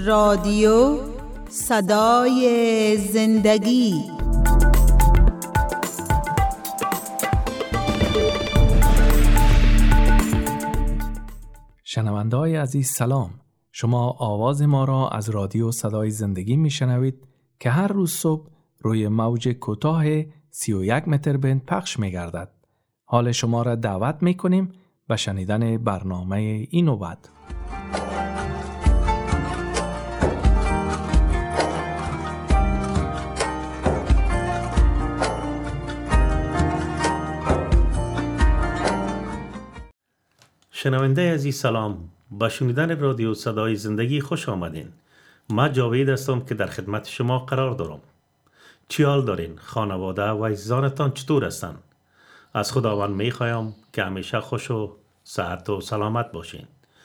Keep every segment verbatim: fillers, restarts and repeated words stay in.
رادیو صدای زندگی. شنونده های عزیز سلام. شما آواز ما را از رادیو صدای زندگی می شنوید که هر روز صبح روی موج کوتاه سی و یک متر بند پخش می گردد. حال شما را دعوت می کنیم به شنیدن برنامه این نوبت. شنونده عزیز سلام، با شنیدن رادیو صدای زندگی خوش آمدین. من جاوید هستم که در خدمت شما قرار دارم. چی حال دارین؟ خانواده و عزیزانتان چطور هستن؟ از خداوند میخوایم که همیشه خوش و صحت و سلامت باشین.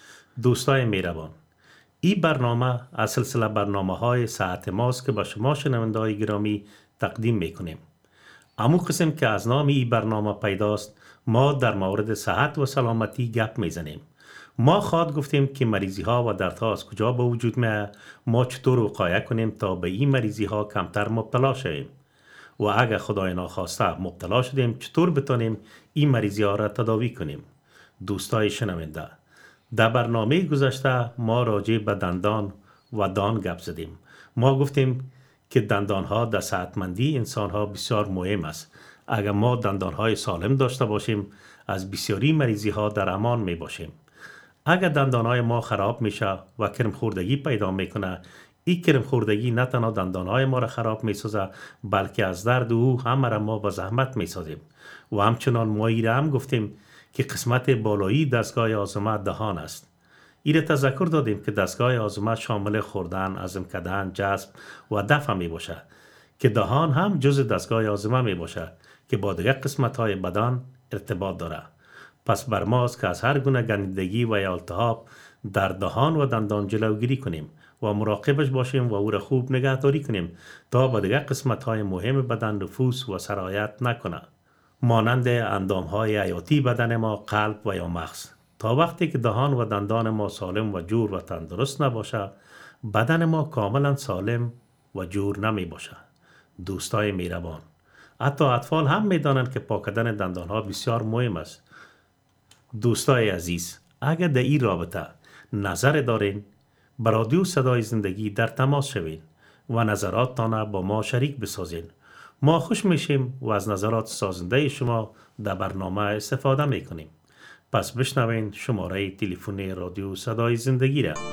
دوستای مهربان، این برنامه از سلسله برنامه های صحت ماست که با شما شنونده های گرامی تقدیم میکنیم. امو قسم که از نام این برنامه پیداست، ما در مورد صحت و سلامتی گپ میزنیم. ما خواهد گفتیم که مریضی ها و دردها از کجا به وجود میاد، ما چطور وقایه کنیم تا به این مریضی ها کمتر مبتلا شویم و اگر خدای ناخواسته مبتلا شدیم چطور بتونیم این مریضی ها را تداوی کنیم. دوستای شنونده، در برنامه گذشته ما راجع به دندان و دان گپ زدیم. ما گفتیم که دندان ها در صحتمندی انسان ها بسیار مهم است. اگر ما دندان های سالم داشته باشیم از بسیاری مریضی ها در امان می باشیم. اگر دندان های ما خراب میشه و کرم خوردگی پیدا میکنه، این کرم خوردگی نه تنها دندان های ما را خراب میسازه بلکه از درد او همه را ما با زحمت میسازیم. و همچنان ما ایره هم گفتیم که قسمت بالایی دستگاه هاضمه دهان است. ایره تذکر دادیم که دستگاه هاضمه شامل خوردن، هضم کردن، جذب و دفع می باشه که دهان هم جزء دستگاه هاضمه می باشه که با دیگر قسمت های بدن ارتباط داره. پس بر ماست که از هر گونه گندگی و یا التهاب در دهان و دندان جلوگیری کنیم و مراقبش باشیم و او را خوب نگهداری کنیم تا با دیگر قسمت های مهم بدن نفوذ و سرایت نکنه، مانند اندام های حیاتی بدن ما، قلب و یا مغز. تا وقتی که دهان و دندان ما سالم و جور و تندرست نباشه، بدن ما کاملا سالم و جور نمی باشه. دوستای مهربان، حتی اطفال هم میدانند که پاک کردن دندان ها بسیار مهم است. دوستای عزیز، اگر در این رابطه نظر دارین، با رادیو صدای زندگی در تماس شوین و نظراتتان با ما شریک بسازین. ما خوش میشیم و از نظرات سازنده شما در برنامه استفاده میکنیم. پس بشنوین شماره تلفن رادیو صدای زندگی را.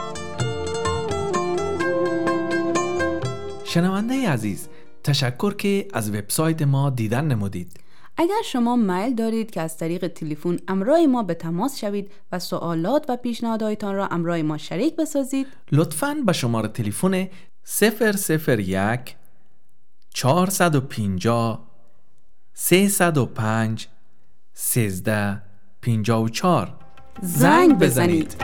شنونده عزیز، تشکر که از وبسایت ما دیدن نمودید. اگر شما میل دارید که از طریق تلفن همراه ما به تماس شوید و سوالات و پیشنهاداتتان را همراه ما شریک بسازید، لطفاً به شماره تلفن صفر صفر یک چهارصد و پنجاه سیصد و پنج سیزده پنجاه و چهار زنگ بزنید.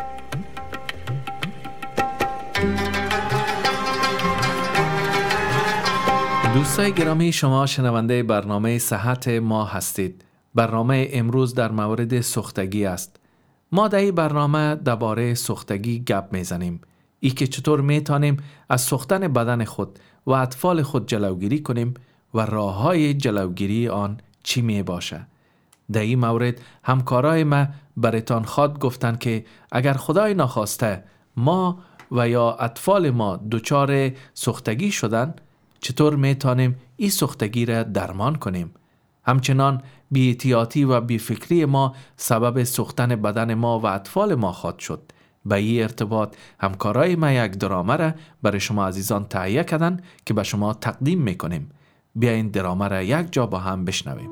دوستای گرامی، شما شنونده برنامه صحت ما هستید. برنامه امروز در مورد سوختگی است. ما در این برنامه درباره سوختگی گپ میزنیم. ای که چطور میتونیم از سوختن بدن خود و اطفال خود جلوگیری کنیم و راههای جلوگیری آن چی می باشه. در این مورد همکارای ما براتان خواد گفتن که اگر خدای ناخواسته ما و یا اطفال ما دچار سوختگی شدن، چطور میتونیم این سوختگی را درمان کنیم. همچنان بی‌احتیاطی و بی‌فکری ما سبب سوختن بدن ما و اطفال ما خواهد شد. به این ارتباط همکارای ما یک درامه را برای شما عزیزان تهیه کردن که به شما تقدیم میکنیم. بیاین درامه را یک جا با هم بشنویم.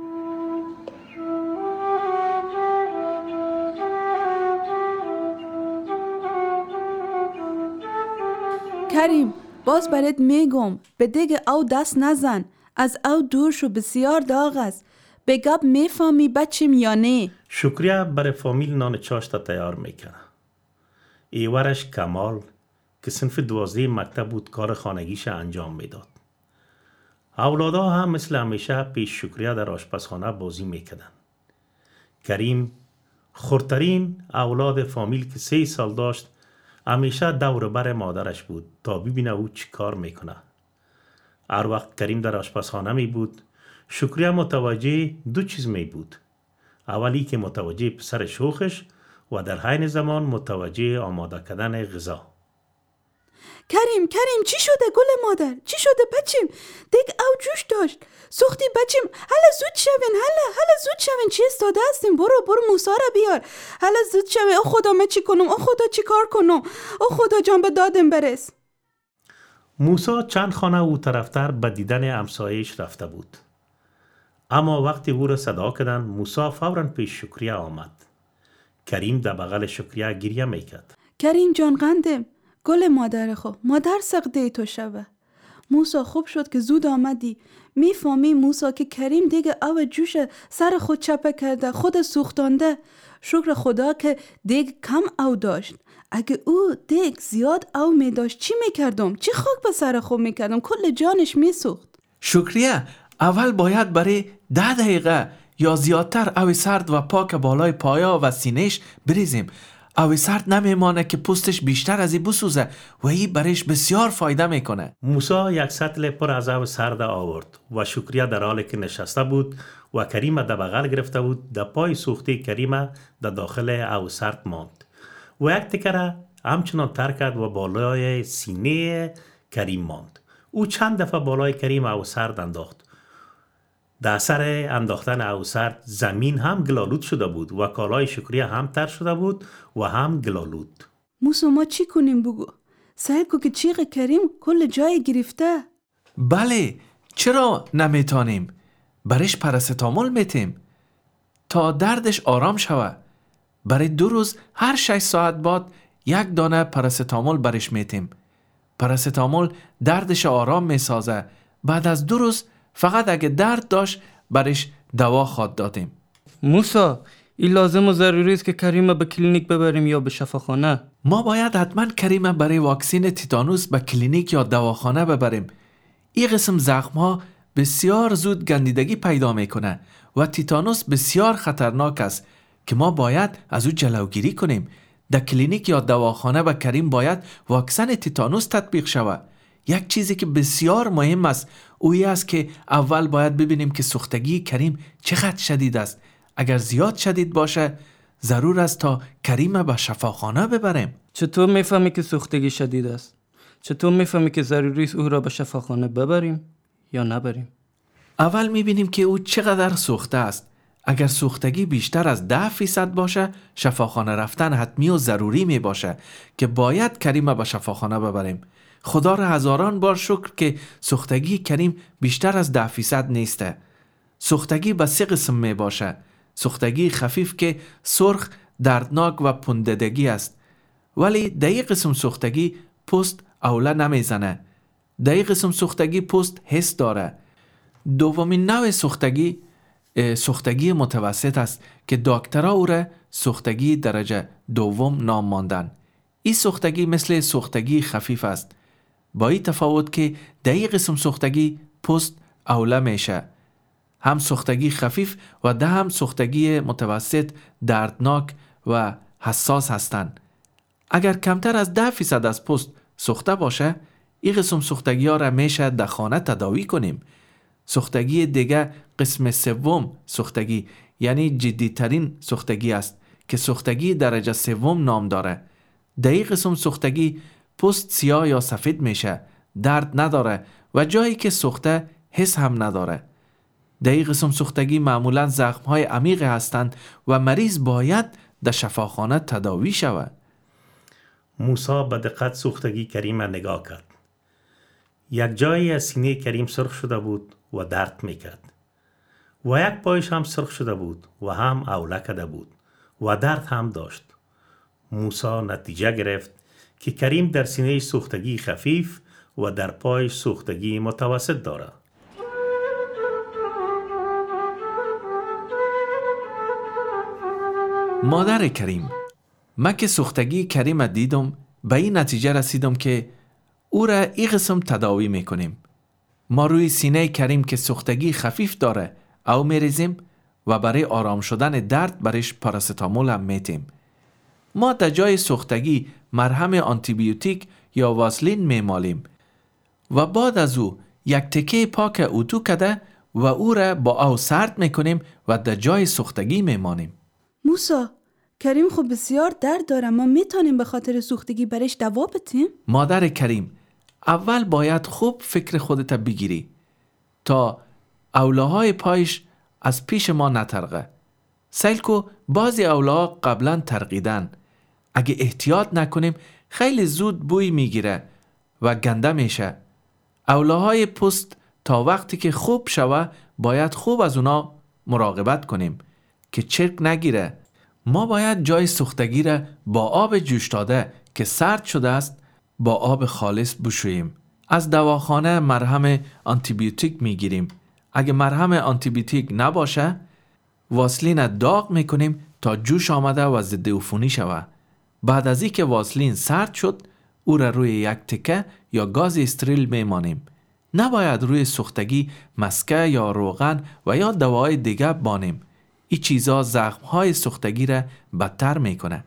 کریم، باز برات میگم به دیگه او دست نزن. از او دور شو، بسیار داغ است. به گب میفهمی بچیم یا نه؟ شکریه برای فامیل نان چاشت تیار میکنه. ایورش کمال که صنف دوازده مکتب بود کار خانگیش انجام میداد. اولادا هم مثل همیشه پیش شکریه در آشپزخانه بازی میکردن. کریم خردترین اولاد فامیل که سه سال داشت همیشه دور بر مادرش بود تا ببینه او چی کار میکنه. هر وقت کریم در آشپزخانه می بود، شکریه متوجه دو چیز می بود. اولی که متوجه پسر شوخش و در حین زمان متوجه آماده کردن غذا. کریم کریم چی شده گل مادر؟ چی شده بچیم؟ دیگه او جوش داشت. سوختی بچیم. حالا زود شوین. حالا حالا زود شوین. چی استاده هستیم؟ برو برو موسی را بیار. حالا زود شوین. او خدا من چی کنم؟ او خدا چی کار کنم؟ او خدا جان به دادم برس. موسی چند خانه او طرفتر به دیدن همسایه‌اش رفته بود. اما وقتی او را صدا کردند، موسی فوراً پیش شکریه آمد. کریم در بغل شکریه گریه میکرد. کریم جان قندم. گل مادر خو مادر سقده تو شوه. موسی خوب شد که زود آمدی. میفهمی موسی که کریم دیگه او جوش سر خود چپه کرده، خود سوختانده. شکر خدا که دیگه کم او داشت. اگه او دیگه زیاد او می داشت چی میکردم؟ چی خاک به سر خود میکردم؟ کل جانش میسوخت. شکریه، اول باید برای ده دقیقه یا زیادتر او سرد و پاک بالای پایا و سینهش بریزیم. او سرد نمیمانه که پوستش بیشتر از این بسوزه و این برش بسیار فایده میکنه. موسی یک سطل پر از او سرد آورد و شکریه در حالی که نشسته بود و کریم در بغل گرفته بود، در پای سوخته کریم در داخل او سرد ماند و یک تکره همچنان تر کرد و بالای سینه کریم ماند. او چند دفعه بالای کریم او سرد انداخت. در اثر انداختن او سرد زمین هم گلالود شده بود و کالای شکریه هم تر شده بود و هم گلالود. موسی ما چی کنیم بگو؟ سعی کو که چیغ کریم کل جای گرفته. بله، چرا نمیتونیم؟ برش پاراستامول میتیم تا دردش آرام شوه. برای دو روز هر شش ساعت بعد یک دانه پاراستامول برش میتیم. پاراستامول دردش آرام میسازه. بعد از دو روز فقط اگه درد داشت برش دوا خواد دادیم. موسی، این لازم و ضروری است که کریم به کلینیک ببریم یا به شفاخانه؟ ما باید حتما کریم برای واکسین تیتانوس به کلینیک یا دواخانه ببریم. این قسم زخم ها بسیار زود گندیدگی پیدا میکنه و تیتانوس بسیار خطرناک است که ما باید از او جلوگیری کنیم. در کلینیک یا دواخانه به کریم باید واکسن تیتانوس تطبیق شود. یک چیزی که بسیار مهم است اویی است که اول باید ببینیم که سوختگی کریم چقدر شدید است. اگر زیاد شدید باشه ضرور است تا کریم به شفاخانه ببریم. چطور میفهمی که سوختگی شدید است؟ چطور میفهمی که ضروری است او را به شفاخانه ببریم یا نبریم؟ اول میبینیم که او چقدر سوخته است. اگر سوختگی بیشتر از ده فیصد باشه شفاخانه رفتن حتمی و ضروری می باشه که باید کریم به شفاخانه ببریم. خدا را هزاران بار شکر که سوختگی کریم بیشتر از ده فیصد نیسته. سوختگی به سه قسم می باشه. سوختگی خفیف که سرخ، دردناک و پوندگی است. ولی در این قسم سوختگی پوست اوله نمیزنه. در این قسم سوختگی پوست حس داره. دومین نوع سوختگی سوختگی متوسط است که دکترها او را سوختگی درجه دوم نام ماندن. این سوختگی مثل سوختگی خفیف است، با این تفاوت که در این قسم سوختگی پوست اوله میشه. هم سوختگی خفیف و ده هم سوختگی متوسط دردناک و حساس هستند. اگر کمتر از ده فیصد از پوست سوخته باشه این قسم سوختگی ها را میشه در خانه تداوی کنیم. سوختگی دیگه قسم سوم سوختگی یعنی جدیترین سوختگی است که سوختگی درجه سوم نام داره. در این قسم سوختگی پوست سیاه یا سفید میشه، درد نداره و جایی که سوخته حس هم نداره. در این قسم سوختگی معمولا زخم‌های عمیق هستند و مریض باید در شفاخانه تداوی شود. موسی به دقت سوختگی کریم نگاه کرد. یک جایی از سینه کریم سرخ شده بود و درد میکرد و یک پایش هم سرخ شده بود و هم اوله کرده بود و درد هم داشت. موسی نتیجه گرفت که کریم در سینه سوختگی خفیف و در پایش سوختگی متوسط دارد. مادر کریم، من که سوختگی کریم دیدم به این نتیجه رسیدم که او را این قسم تداوی میکنیم. ما روی سینه کریم که سوختگی خفیف داره او میریزیم و برای آرام شدن درد برش پاراستامول هم میتیم. ما در جای سوختگی مرهم آنتیبیوتیک یا واسلین میمالیم و بعد از او یک تکه پاک اتو کده و او را با او سرد میکنیم و در جای سوختگی میمانیم. موسا، کریم خب بسیار درد داره، ما میتونیم به خاطر سوختگی برش دوا بدیم؟ مادر کریم، اول باید خوب فکر خودت بگیری تا اولاهای پایش از پیش ما نترقه. سیل کو بعضی اولاها قبلا ترقیدن. اگه احتیاط نکنیم خیلی زود بوی میگیره و گنده میشه. اولاهای پوست تا وقتی که خوب شوه باید خوب از اونا مراقبت کنیم که چرک نگیره. ما باید جای سوختگی را با آب جوش داده که سرد شده است با آب خالص بشوییم. از دواخانه مرهم آنتیبیوتیک میگیریم. اگه مرهم آنتیبیوتیک نباشه واسلین داغ میکنیم تا جوش آمده و ضد عفونی شوه. بعد از اینکه واسلین سرد شد او را روی یک تکه یا گاز استریل میمانیم. نباید روی سوختگی مسکه یا روغن و یا دواهای دیگه بانیم. این چیزا زخمهای سوختگی را بدتر میکنه.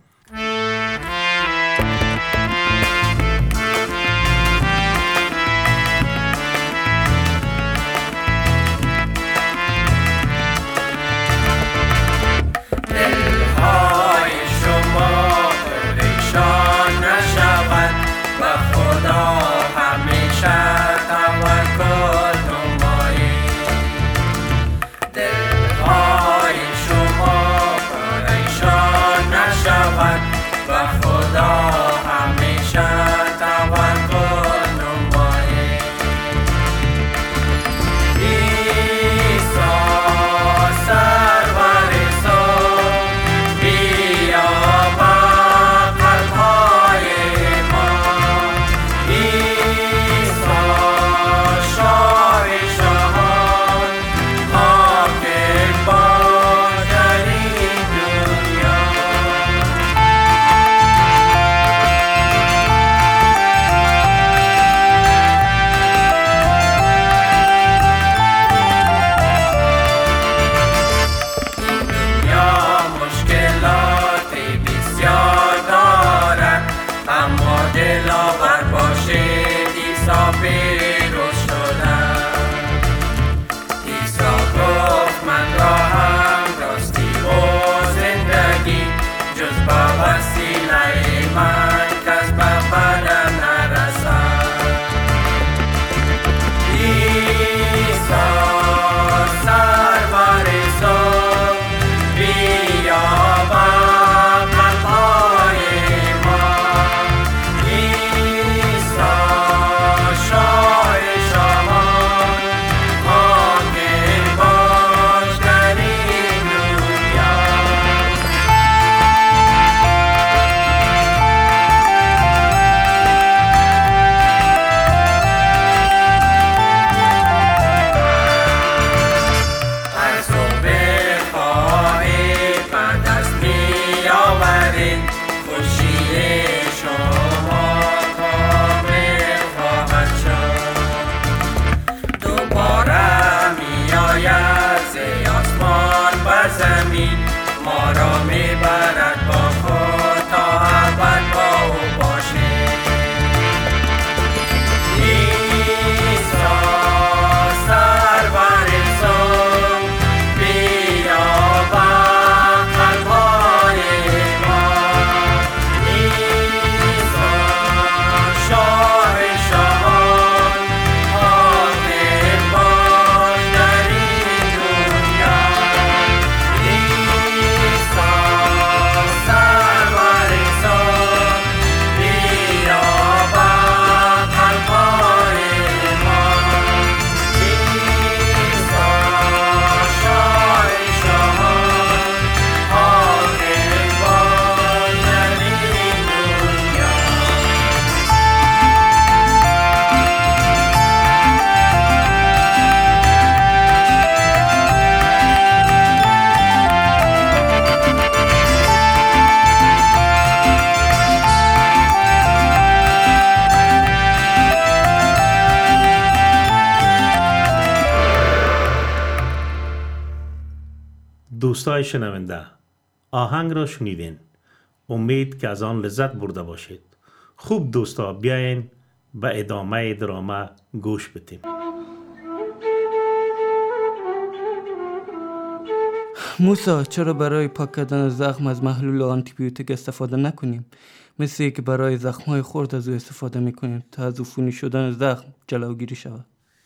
دوستای شنونده، آهنگ را شنیدین. امید که از آن لذت برده باشید. خوب دوستا، بیاین به ادامه دراما گوش بدیم. موسی، چرا برای پاک کردن زخم از محلول آنتیبیوتیک استفاده نکنیم؟ مثل که برای زخم‌های خرد از او استفاده میکنیم تا از عفونی شدن زخم جلوگیری شود.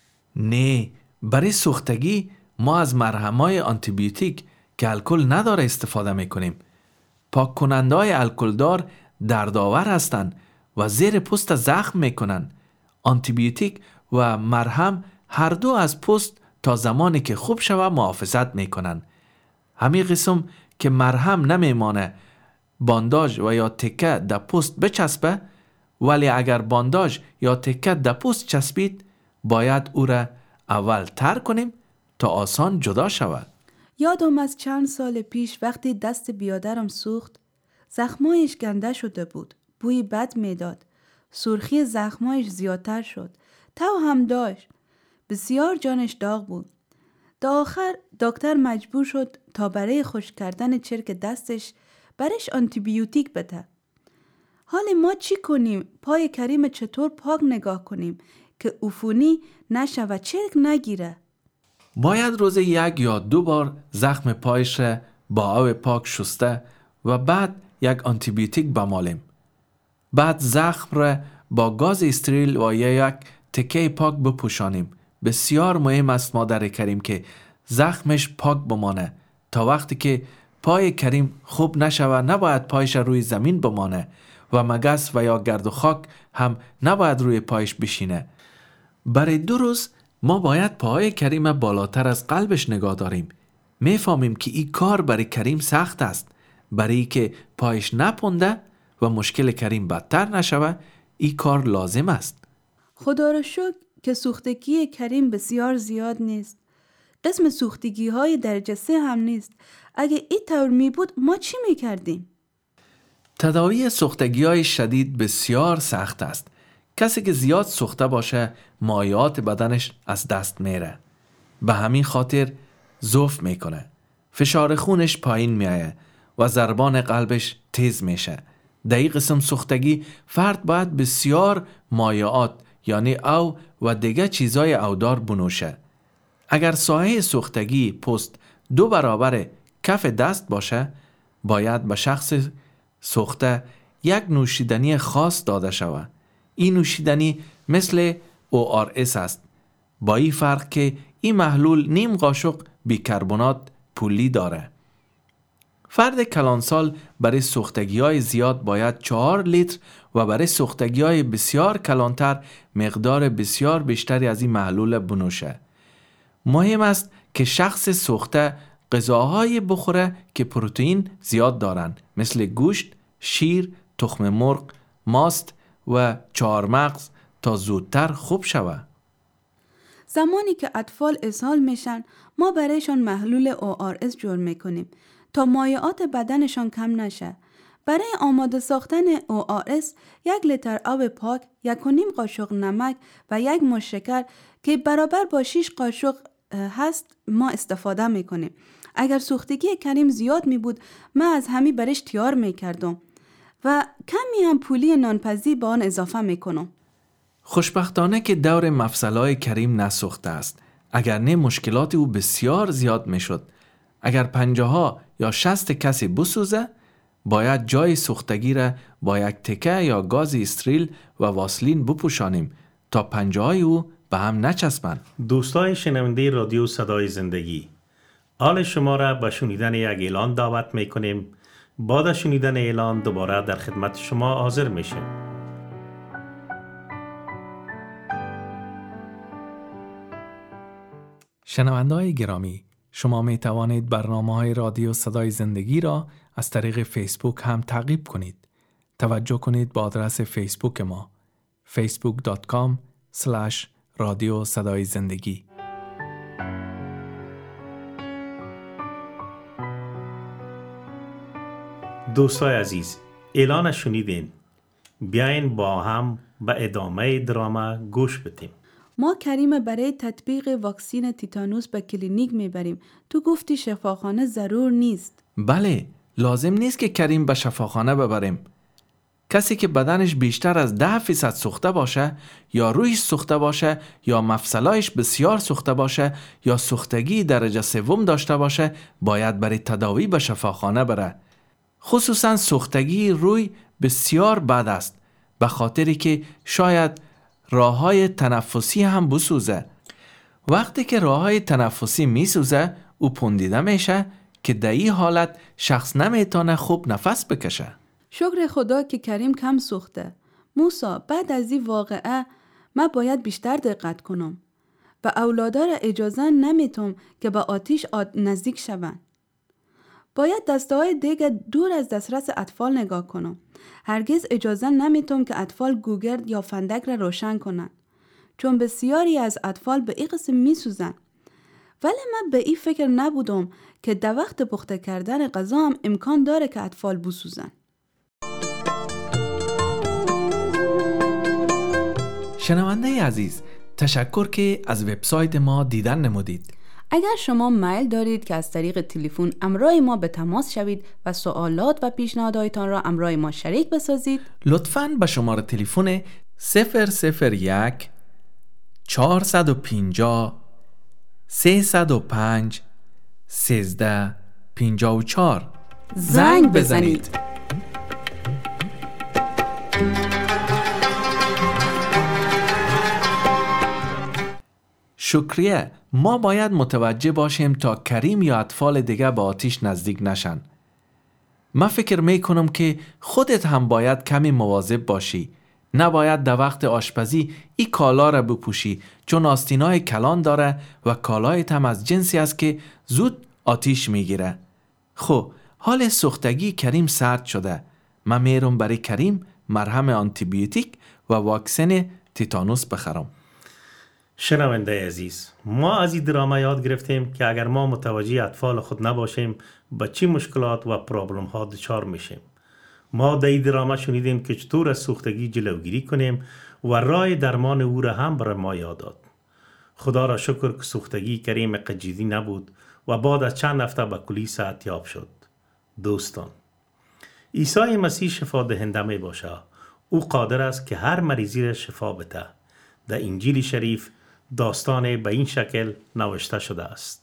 نه، برای سوختگی ما از مرهم‌های آنتیبیوتیک که الکل نداره استفاده میکنیم. پاک کننده‌های الکلدار دردآور هستند و زیر پوست زخم میکنن. آنتیبیوتیک و مرهم هر دو از پوست تا زمانی که خوب شود محافظت میکنن. همین قسم که مرهم نمیمانه بانداژ و یا تکه در پوست بچسبه، ولی اگر بانداژ یا تکه در پوست چسبید باید او را اول تر کنیم تا آسان جدا شود. یادم از چند سال پیش وقتی دست بیادرم سوخت، زخمایش گنده شده بود، بوی بد میداد، سرخی زخمایش زیادتر شد، تو هم داشت، بسیار جانش داغ بود. تا آخر دکتر مجبور شد تا برای خشک کردن چرک دستش برش آنتیبیوتیک بده. حالا ما چی کنیم؟ پای کریم چطور پاک نگاه کنیم که عفونی نشه و چرک نگیره؟ باید روز یک یا دو بار زخم پایش را با آب پاک شسته و بعد یک آنتیبیوتیک بمالیم. بعد زخم را با گاز استریل و یا یک تکه پاک بپوشانیم. بسیار مهم است مادر کریم که زخمش پاک بمانه. تا وقتی که پای کریم خوب نشوه نباید پایش روی زمین بمانه و مگس و یا گرد و خاک هم نباید روی پایش بشینه. برای دو روز ما باید پای کریم بالاتر از قلبش نگاه داریم. میفهمیم که این کار برای کریم سخت است. برای که پایش نپونده و مشکل کریم بدتر نشوه این کار لازم است. خدا را شکر که سوختگی کریم بسیار زیاد نیست. قسم سوختگی های درجه سه هم نیست. اگه این طور می بود ما چی می کردیم؟ تداوی سوختگی های شدید بسیار سخت است. کسی که زیاد سوخته باشه مایعات بدنش از دست میره. به همین خاطر ضعف میکنه. فشار خونش پایین میایه و ضربان قلبش تیز میشه. در این قسم سوختگی فرد باید بسیار مایعات یعنی او و دیگه چیزای اودار بنوشه. اگر ساحه سوختگی پوست دو برابر کف دست باشه باید به شخص سوخته یک نوشیدنی خاص داده شود. این نوشیدنی مثل او آر اس است، با این فرق که این محلول نیم قاشق بیکربنات پولی داره. فرد کلانسال برای سوختگی های زیاد باید چهار لیتر و برای سوختگی های بسیار کلانتر مقدار بسیار بیشتری از این محلول بنوشه. مهم است که شخص سوخته غذاهای بخوره که پروتئین زیاد دارن، مثل گوشت، شیر، تخم مرغ، ماست و چهارمغز تا زودتر خوب شوه. زمانی که اطفال اسهال میشن ما برایشان محلول او آر اس جور میکنیم تا مایعات بدنشان کم نشه. برای آماده ساختن او آر اس یک لیتر آب پاک، یک و نیم قاشق نمک و یک مشت شکر که برابر با شش قاشق هست ما استفاده میکنیم. اگر سوختگی کریم زیاد می بود من از همی برش تیار میکردم و کمی هم پولی نانپزی با آن اضافه میکنم. خوشبختانه که دور مفصلای کریم نسوخته است. اگر نه مشکلات او بسیار زیاد میشد. اگر پنجه ها یا شست کسی بسوزه باید جای سوختگی را با یک تکه یا گاز استریل و واسلین بپوشانیم تا پنجه های او به هم نچسبند. دوستای شنونده رادیو صدای زندگی، حال شما را به شنیدن یک اعلان دعوت میکنیم. بعد از شنیدن اعلان دوباره در خدمت شما حاضر میشیم. شنونده‌های گرامی، شما می توانید برنامه‌های رادیو صدای زندگی را از طریق فیسبوک هم تعقیب کنید. توجه کنید با آدرس فیسبوک ما فیسبوک دات کام اسلش رادیو صدای زندگی. دوستای عزیز، اعلان شنیدین. بیاین با هم به ادامه دراما گوش بدیم. ما کریم برای تطبیق واکسین تیتانوس به کلینیک میبریم. تو گفتی شفاخانه ضرور نیست. بله، لازم نیست که کریم به شفاخانه ببریم. کسی که بدنش بیشتر از ده فیصد سوخته باشه، یا رویش سوخته باشه، یا مفصلایش بسیار سوخته باشه، یا سوختگی درجه سوم داشته باشه، باید برای تداوی به شفاخانه بره. خصوصا سوختگی روی بسیار بد است، به خاطری که شاید راههای تنفسی هم بسوزه. وقتی که راههای تنفسی میسوزه، او پوندیده میشه که در این حالت شخص نمیتونه خوب نفس بکشه. شکر خدا که کریم کم سوخته. موسی، بعد از این واقعه من باید بیشتر دقت کنم. و اولادا را اجازه نمیتم که به آتیش آد نزدیک شوند. باید دسته های دیگه دور از دسترس اطفال نگاه کنم. هرگز اجازه نمیتم که اطفال گوگرد یا فندک را روشن کنند. چون بسیاری از اطفال به این قسم میسوزن. ولی من به این فکر نبودم که در وقت پخته کردن غذا هم امکان داره که اطفال بسوزن. شنونده عزیز، تشکر که از وبسایت ما دیدن نمودید. اگر شما میل دارید که از طریق تلفن همراه ما به تماس شوید و سوالات و پیشنهاداتتان را همراه ما شریک بسازید، لطفاً به شماره تلفن صفر صفر یک چهارصد و پنجاه سیصد و پنج سیزده پنجاه و چهار زنگ بزنید. شکریه. ما باید متوجه باشیم تا کریم یا اطفال دیگه به آتیش نزدیک نشن. من فکر می کنم که خودت هم باید کمی مواظب باشی. نباید در وقت آشپزی این کالا را بپوشی، چون آستینای کلان داره و کالایت هم از جنسی است که زود آتیش میگیره. خب حال سوختگی کریم سرد شده. من میرم برای کریم مرهم آنتی بیوتیک و واکسن تیتانوس بخرم. شنونده عزیز، ما از این دراما یاد گرفتیم که اگر ما متوجه اطفال خود نباشیم با چی مشکلات و پرابلم ها دچار میشیم. ما در این دراما شنیدیم که چطور از سوختگی جلوگیری کنیم و راه درمان او را هم برای ما یاد داد. خدا را شکر که سوختگی کریم جدی نبود و بعد از چند هفته به کلی صحتیاب شد. دوستان، عیسی مسیح شفا دهنده می باشه. او قادر است که هر مریضی را شفا بده. در انجیل شریف داستان به این شکل نوشته شده است.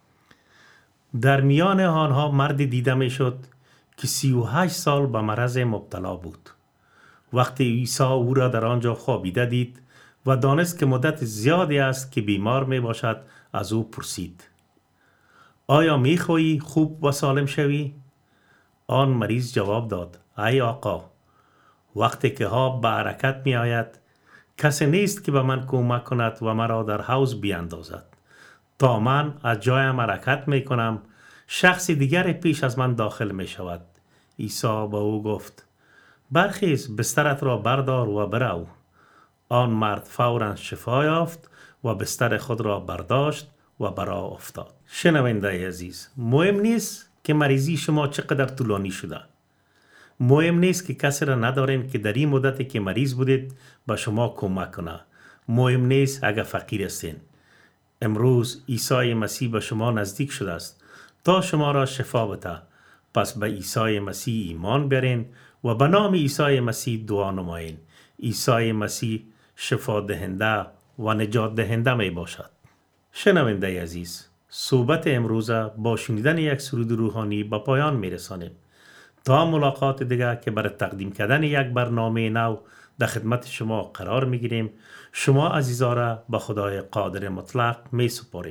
در میان آنها مردی دیده می شد که سی و هشت سال به مرض مبتلا بود. وقتی عیسی او را در آنجا خوابیده دید و دانست که مدت زیادی است که بیمار می باشد، از او پرسید: آیا می خواهی خوب و سالم شوی؟ آن مریض جواب داد: ای آقا، وقتی که ها به حرکت می آید کسی نیست که به من کمک کند و مرا در حوض بیاندازد. تا من از جایم حرکت می کنم، شخص دیگر پیش از من داخل می شود. عیسی با او گفت: برخیز، بسترت را بردار و برو. آن مرد فوراً شفا یافت و بستر خود را برداشت و برا افتاد. شنونده عزیز، مهم نیست که مریضی شما چقدر طولانی شده. مهم نیست که کسی را ندارین که در این مدتی که مریض بودید به شما کمک کنه. مهم نیست اگر فقیر هستین. امروز عیسی مسیح به شما نزدیک شده است تا شما را شفا بده. پس به عیسی مسیح ایمان بیارین و به نام عیسی مسیح دعا نمایین. عیسی مسیح شفا دهنده و نجات دهنده می باشد. شنونده عزیز، صحبت امروز با شنیدن یک سرود روحانی به پایان می رسانیم. تا ملاقات دیگر که برای تقدیم کردن یک برنامه نو در خدمت شما قرار می گیریم، شما عزیزا را به خدای قادر مطلق می سپاریم.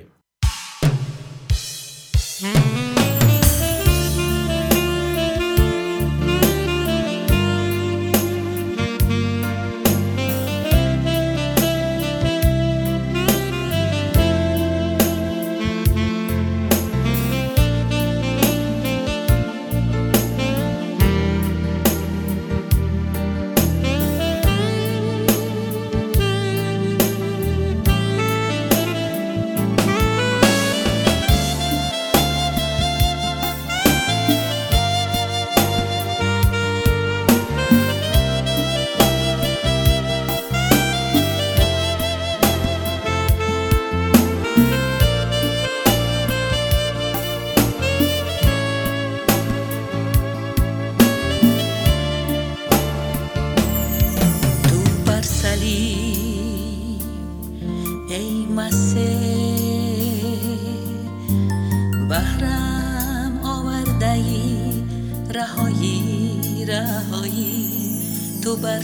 بهرم آوردهی رهایی رهایی تو بر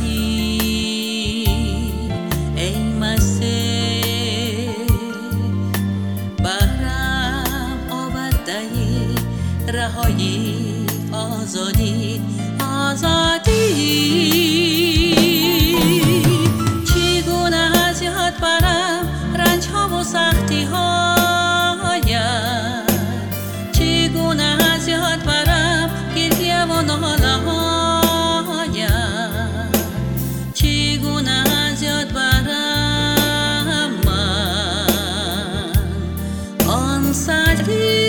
صلیب ای مسیح. بهرم آوردهی رهایی آزادی آزادی. چگونه از یاد برم رنج ها و سختی هایم، چگونه از یاد برم گریه و ناله هایم، چگونه از یاد برم من آن صلیب.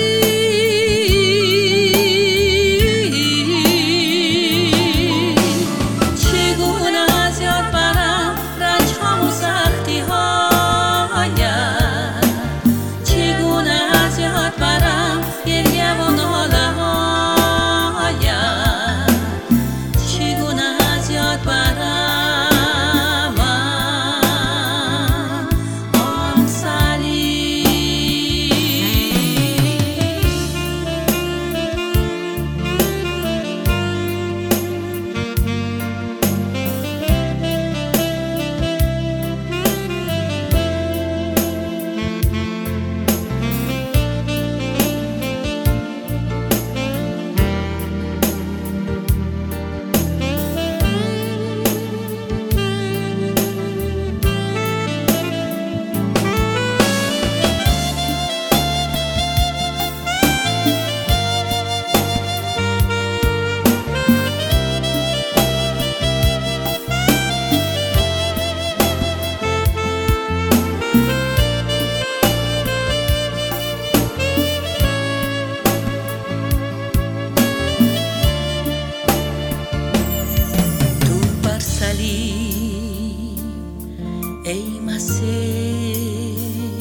ای مسیح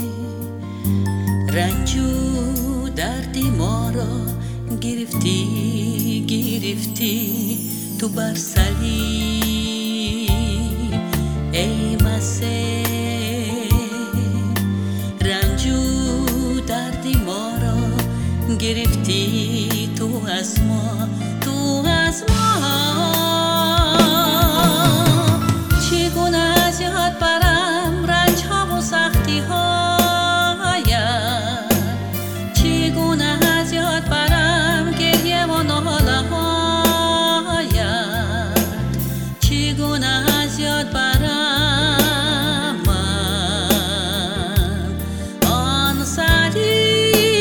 رنج و دردی ما را گرفتی گرفتی تو بر صلیب. ای مسیح رنج و دردی ما را گرفتی تو از ما تو از ما. چگونه از یاد برم رنج ها و سختی هایم، چگونه از یاد برم گریه و ناله هایم، چگونه از یاد برم من آن صلیب.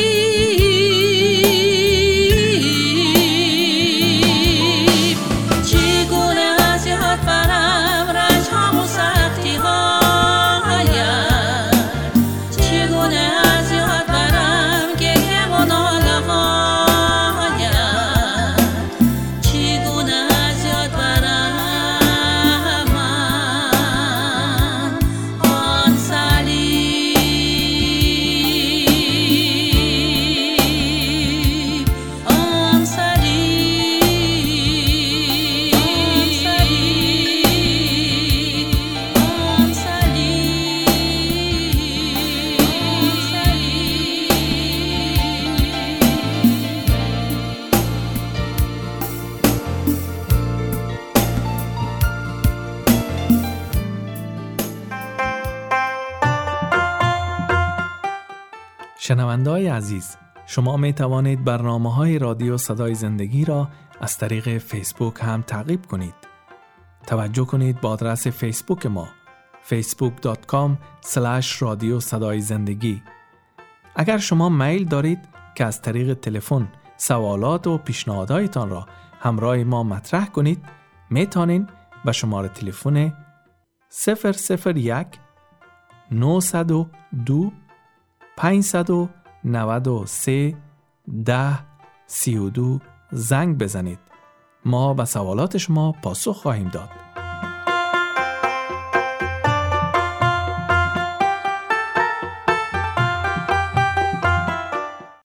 شنونده‌های عزیز، شما می توانید برنامه‌های رادیو صدای زندگی را از طریق فیسبوک هم تعقیب کنید. توجه کنید با آدرس فیسبوک ما فیسبوک دات کام اسلش رادیو صدای زندگی. اگر شما میل دارید که از طریق تلفن سوالات و پیشنهاداتتان را همراه ما مطرح کنید، می توانید به شماره تلفن صفر صفر یک نهصد و دو پانصد و نود و سه ده سی و دو زنگ بزنید. ما به سوالات شما پاسخ خواهیم داد.